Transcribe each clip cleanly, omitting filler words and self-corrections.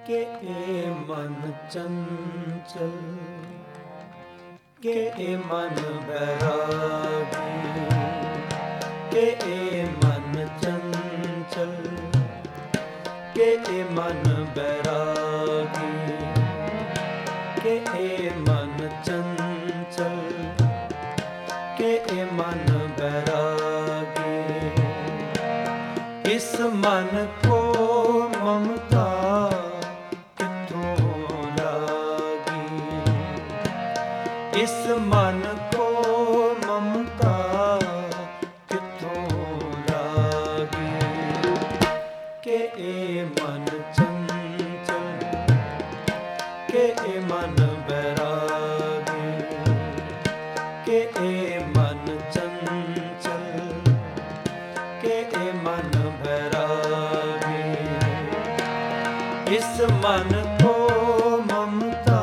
के ए मन चंचल, के ए मन बैरागी, के ए मन चंचल, के ए मन बैरागी, के ए मन चंचल, के ए मन बैरागी। इस मन को ममता इस मन को ममता किथों लागी, के ए मन चंचल, के ए मन बैरागी, के ए मन चंचल, के ए मन बैरागी। इस मन को ममता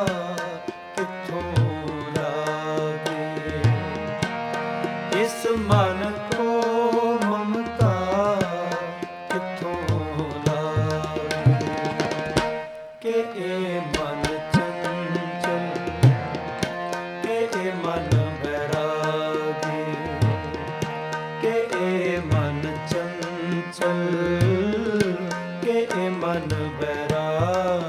इस मन को ममता किथों लागी, के ए मन चंचल, के ए मन बैरागी, के ए मन चंचल, के ए मन बैरागी।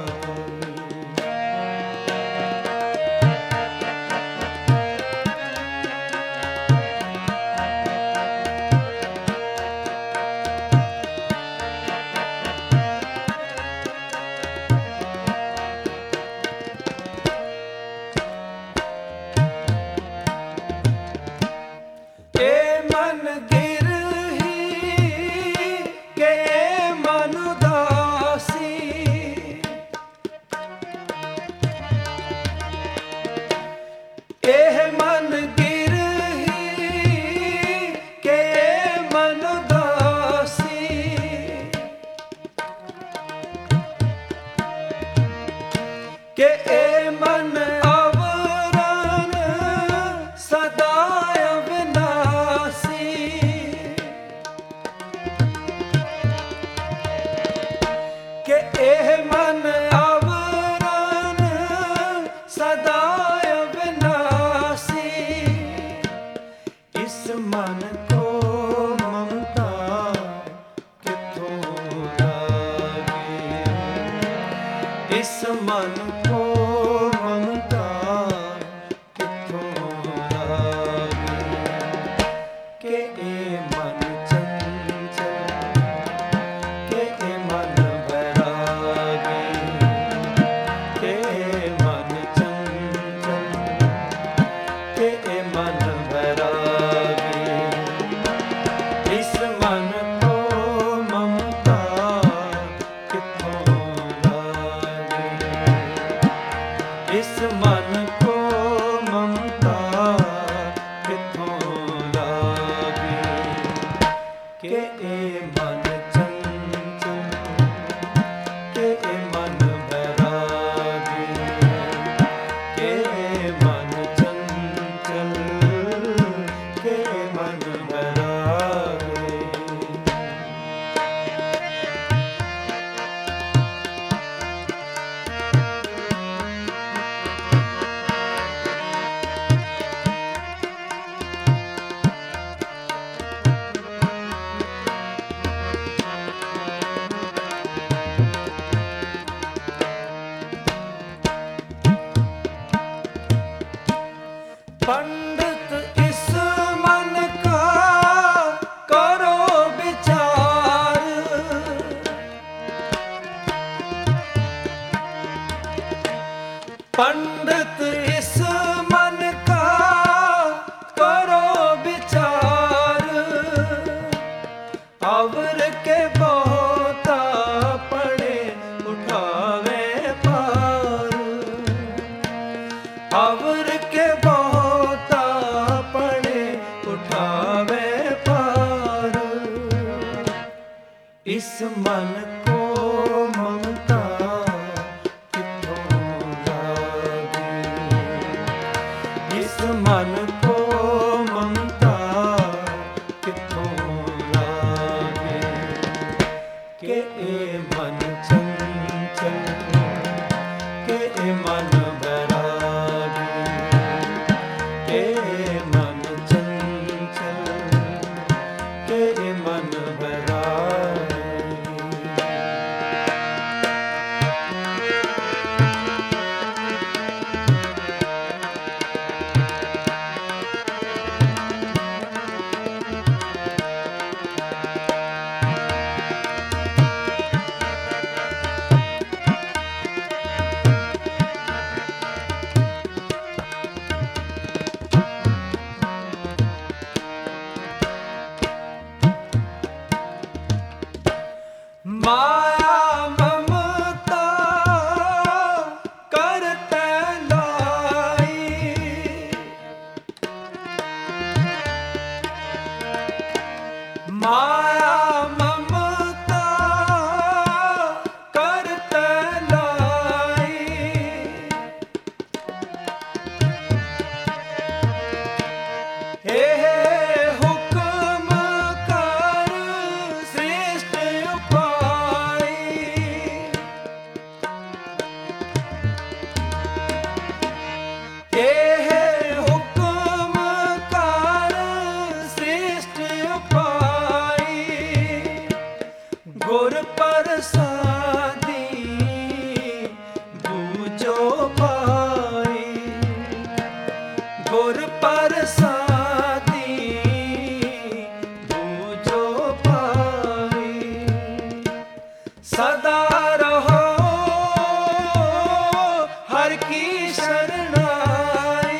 के ए मन आवरण सदा अविनाशी, के ए मन आवरण सदा अविनाशी। इस मन को ममता किथों लागी, इस मन को ममता किथों लागी, के ए मन चंचल, के ए मन बैरागी, के ए मन चंचल, के ए मन बैरागी। इस मन को ममता किथों लागी, इस मन को ममता किथों लागी, के ए मन चंचल, के ए मन बैरागी, के ए मन चंचल, के ए मन बैरागी। पंडित इस मन का करो विचार, पंडित इस मन का करो विचार। अवर के बहुता पड़े उठावे पार, अवर के बहुता पड़े उठावे पार। इस मन को ममता किथों लागी, इस मन को ममता किथों लागी, के ए मन चंचल, के मन बैरागी। माया ममता करते लाई, माया ममता करते लाई, हे हुक्म कर श्रेष्ठ उपाय, हे हुक्म कर श्रेष्ठ उपाय, गुर प्रसादी बूझो पाई, गुर प्रसादी बूझो पाई, सदा रहो हर की शरणाई,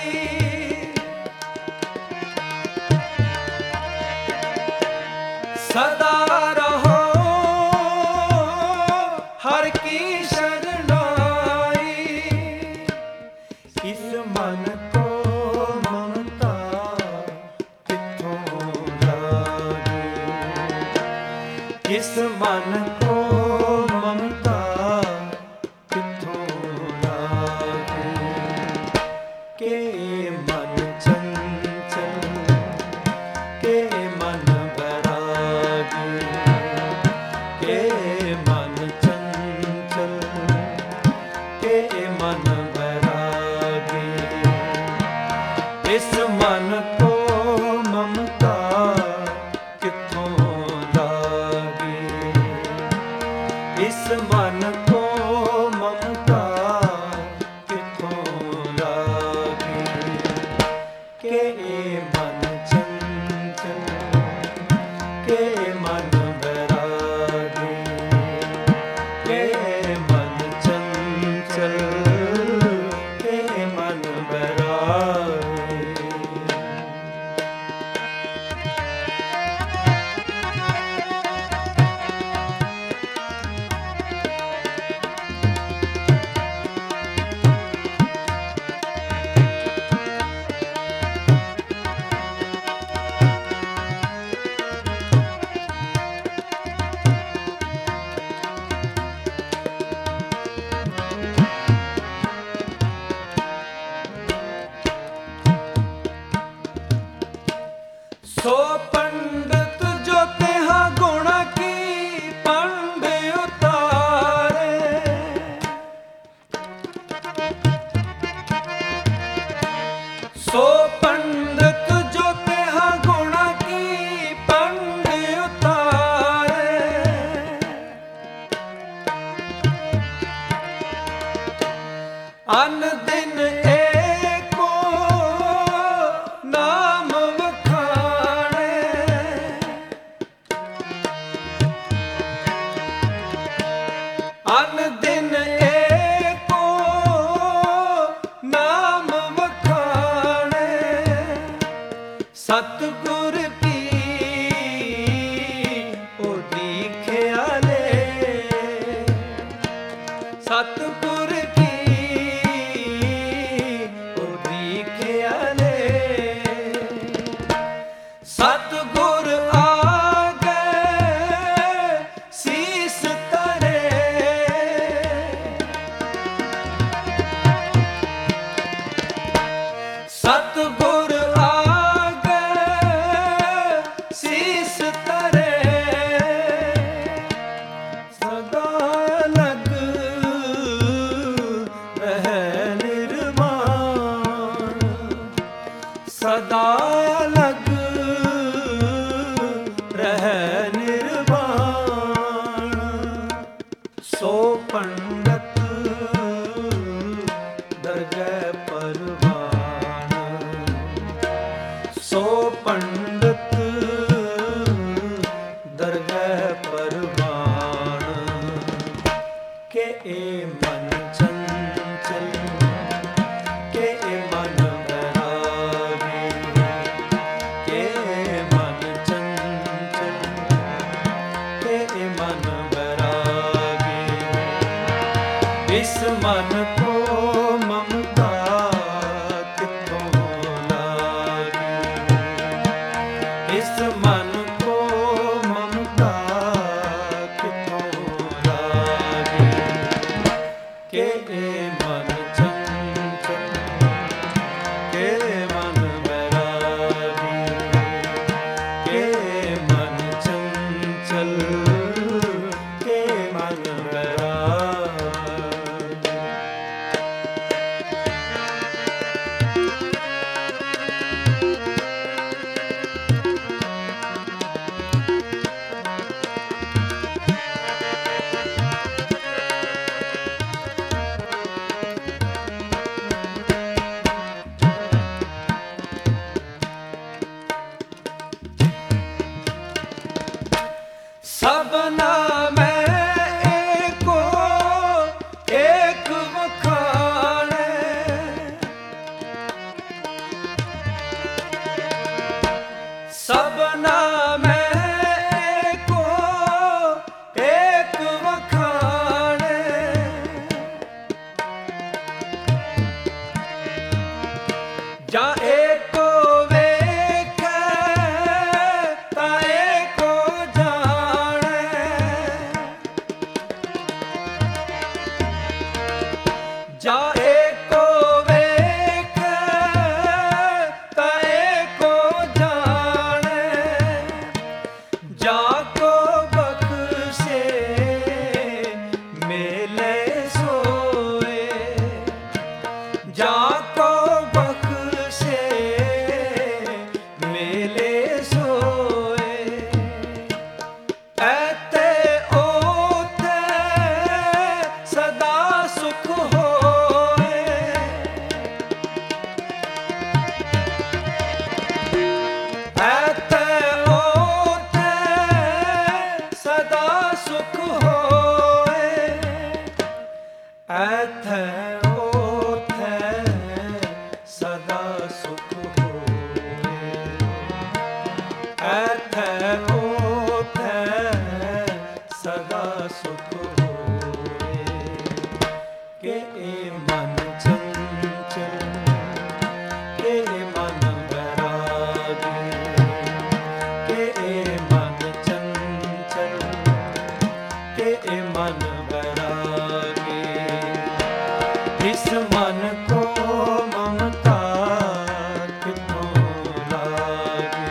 सदा रहो हर की शरणाई, इस मन को ममता किथों लागी, इस मन को ममता किथों लागी, के मन चंचल के मन बैरागी, के मन चंचल के मन बैरागी, इस मन को ममता किथों लागी, इस मन को ममता किथों लागी, के मन चंचल के मन बैरागी, के मन चंचल के मन बैरागी। ਰਹਿ ਨਿਰਵਾਣ। ਸੋ ਪੰਡਤ ਦਰਗਹਿ ਪਰਵਾਣ। ਸੋ ਪੰਡਤ ਦਰਗਹਿ ਪਰਵਾਣ। ਕੇ ਮਨ ਚੰਚਲ ਕੇ ਮਨ ਬੈਰਾਗੀ। ਕੇ ਮਨ ਚੰਚਲ ਕੇ ਮਨ ਬੈਰਾਗੀ। ਇਸ ਮਨ ਕੋ ਮਮਤਾ ਕਿਥੋਂ ਲਾਗੀ। ਇਸ ਮਨ ਕੋ ਮਮਤਾ ਕਿਥੋਂ ਲਾਗੀ। ਕੇ ਮਨ ਚੰਚਲ ਕੇ ਮਨ ਬੈਰਾਗੀ। ਕੇ ਮਨ ਚੰਚਲ ਕੇ ਮਨ ਬੈਰਾਗੀ। ਸਭਨਾ ਮੈਂ ਏਕੋ ਏਕ ਵਖਾਣੈ। ਸਭਨਾ ਮੈਂ ਏਕੋ ਏਕ ਵਖਾਣੈ। ਜਾਂ ਏਕੋ ਵੇਖੈ ਤਾਂ ਏਕੋ ਜਾਣੈ। ਜਾਂ ਏਕੋ ਵੇਖੈ ਤਾਂ ਏਕੋ ਜਾਣੈ। ਜਾਂ ਕੋ ਬਖਸ਼ੇ ਮੇਲੇ ਸੋਏ। ਜਾਂ ਕੋ ਬਖਸ਼ੇ ਮੇਲੇ ਸੋਏ। ਐਥੇ ਓਥੇ ਸਦਾ ਸੁਖ ਹੋਏ। ਐਥੇ ਓਥੇ ਸਦਾ ਸੁਖ ਹੋਏ। ਐਥੇ ਓਥੇ ਸਦਾ ਸੁਖ ਹੋਏ। ਐਥੇ ਓਥੇ ਸਦਾ ਸੁਖ ਹੋਏ। ਕੇ ਮਨ ਚੰਚਲ ਕੇ ਮਨ ਬੈਰਾਗੀ। ਕੇ ਮਨ ਚੰਚਲ ਕੇ ਮਨ ਬੈਰਾਗੀ। ਇਸ ਮਨ ਕੋ ਮਮਤਾ ਕਿਥੋਂ ਲਾਗੀ।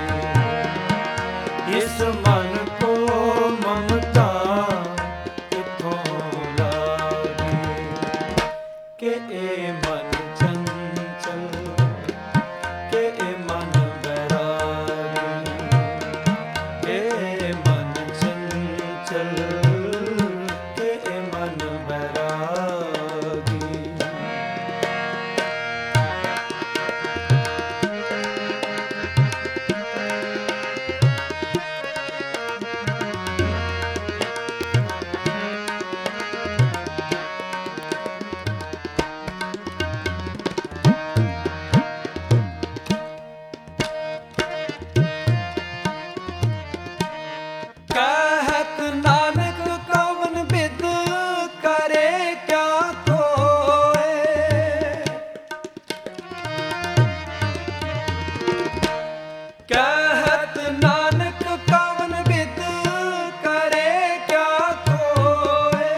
ਇਸ ਮਨ ਕੋ ਮਮਤਾ ਕਿਥੋਂ ਲਾਗੀ। ਕੇ ਮਨ ਚੰਚਲ ਕੇ ਮਨ ਬੈਰਾਗੀ। ਕੇ ਮਨ ਚੰਚਲ ਕੇ ਮਨ ਬੈਰਾਗੀ। ਕਹਿਤ ਨਾਨਕ ਕਵਨ ਬਿਦ ਕਰੇ ਕਿਆ ਕੋਇ। ਕਹਿਤ ਨਾਨਕ ਕਵਨ ਬਿਦ ਕਰੇ ਕਿਆ ਕੋਇ।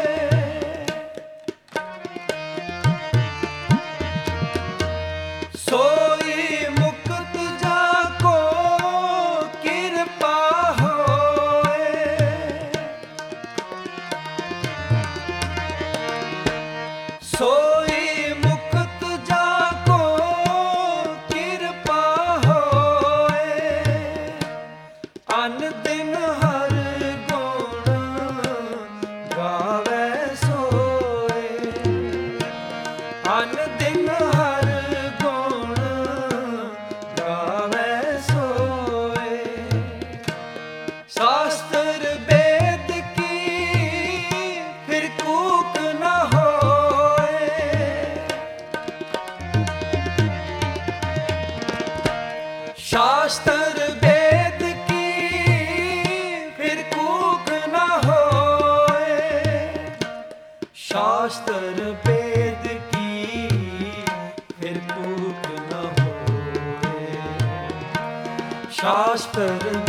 ਸੋਈ ਮੁਕਤ ਜਾ ਕੋ ਕਿਰਪਾ ਹੋਏ। ਸ਼ਾਸਤਰ